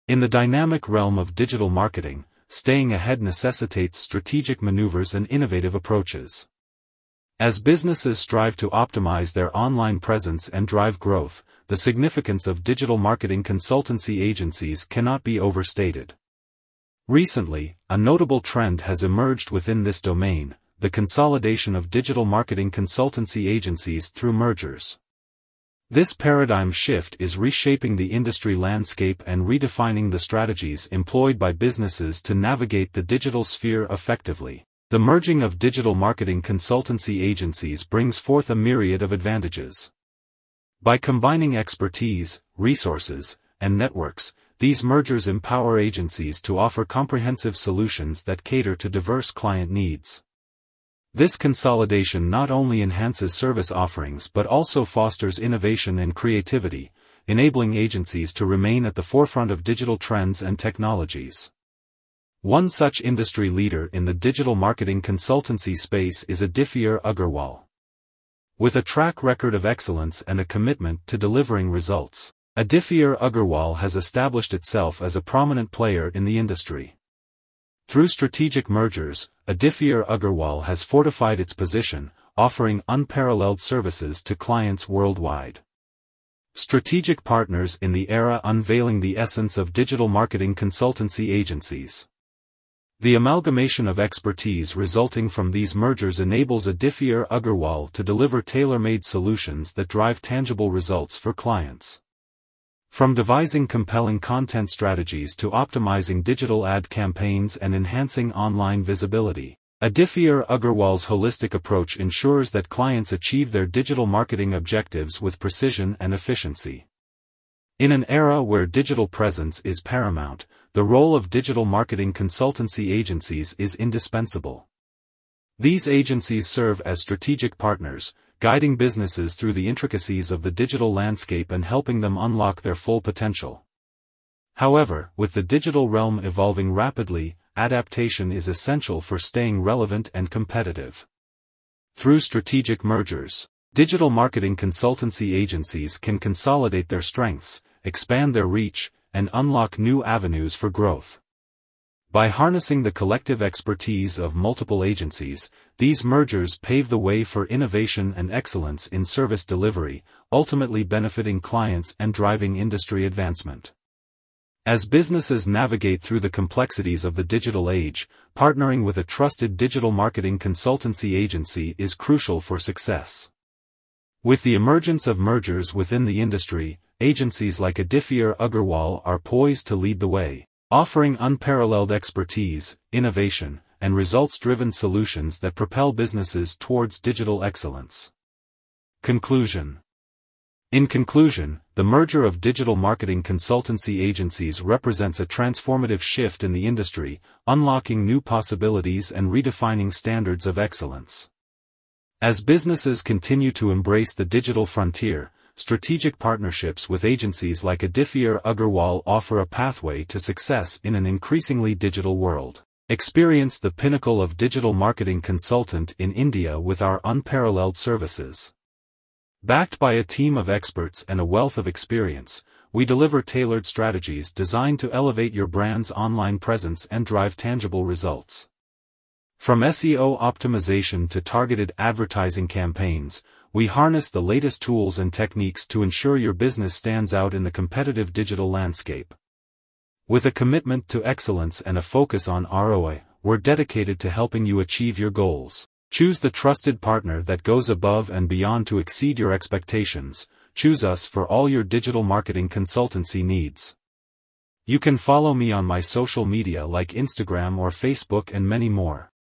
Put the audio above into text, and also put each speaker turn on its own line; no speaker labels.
In the dynamic realm of digital marketing, staying ahead necessitates strategic maneuvers and innovative approaches. As businesses strive to optimize their online presence and drive growth, the significance of digital marketing consultancy agencies cannot be overstated. Recently, a notable trend has emerged within this domain: the consolidation of digital marketing consultancy agencies through mergers. This paradigm shift is reshaping the industry landscape and redefining the strategies employed by businesses to navigate the digital sphere effectively. The merging of digital marketing consultancy agencies brings forth a myriad of advantages. By combining expertise, resources, and networks, these mergers empower agencies to offer comprehensive solutions that cater to diverse client needs. This consolidation not only enhances service offerings but also fosters innovation and creativity, enabling agencies to remain at the forefront of digital trends and technologies. One such industry leader in the digital marketing consultancy space is Aditya Agarwal. With a track record of excellence and a commitment to delivering results, Aditya Agarwal has established itself as a prominent player in the industry. Through strategic mergers, Aditya Agarwal has fortified its position, offering unparalleled services to clients worldwide. Strategic partners in the era unveiling the essence of digital marketing consultancy agencies. The amalgamation of expertise resulting from these mergers enables Aditya Agarwal to deliver tailor-made solutions that drive tangible results for clients. From devising compelling content strategies to optimizing digital ad campaigns and enhancing online visibility, Aditya Agarwal's holistic approach ensures that clients achieve their digital marketing objectives with precision and efficiency. In an era where digital presence is paramount, the role of digital marketing consultancy agencies is indispensable. These agencies serve as strategic partners, guiding businesses through the intricacies of the digital landscape and helping them unlock their full potential. However, with the digital realm evolving rapidly, adaptation is essential for staying relevant and competitive. Through strategic mergers, digital marketing consultancy agencies can consolidate their strengths, expand their reach, and unlock new avenues for growth. By harnessing the collective expertise of multiple agencies, these mergers pave the way for innovation and excellence in service delivery, ultimately benefiting clients and driving industry advancement. As businesses navigate through the complexities of the digital age, partnering with a trusted digital marketing consultancy agency is crucial for success. With the emergence of mergers within the industry, agencies like Aditya Agarwal are poised to lead the way, offering unparalleled expertise, innovation, and results-driven solutions that propel businesses towards digital excellence. Conclusion. In conclusion, the merger of digital marketing consultancy agencies represents a transformative shift in the industry, unlocking new possibilities and redefining standards of excellence. As businesses continue to embrace the digital frontier, strategic partnerships with agencies like Aditya Agarwal offer a pathway to success in an increasingly digital world. Experience the pinnacle of digital marketing consultant in India with our unparalleled services. Backed by a team of experts and a wealth of experience, we deliver tailored strategies designed to elevate your brand's online presence and drive tangible results. From SEO optimization to targeted advertising campaigns, we harness the latest tools and techniques to ensure your business stands out in the competitive digital landscape. With a commitment to excellence and a focus on ROI, we're dedicated to helping you achieve your goals. Choose the trusted partner that goes above and beyond to exceed your expectations. Choose us for all your digital marketing consultancy needs. You can follow me on my social media like Instagram or Facebook and many more.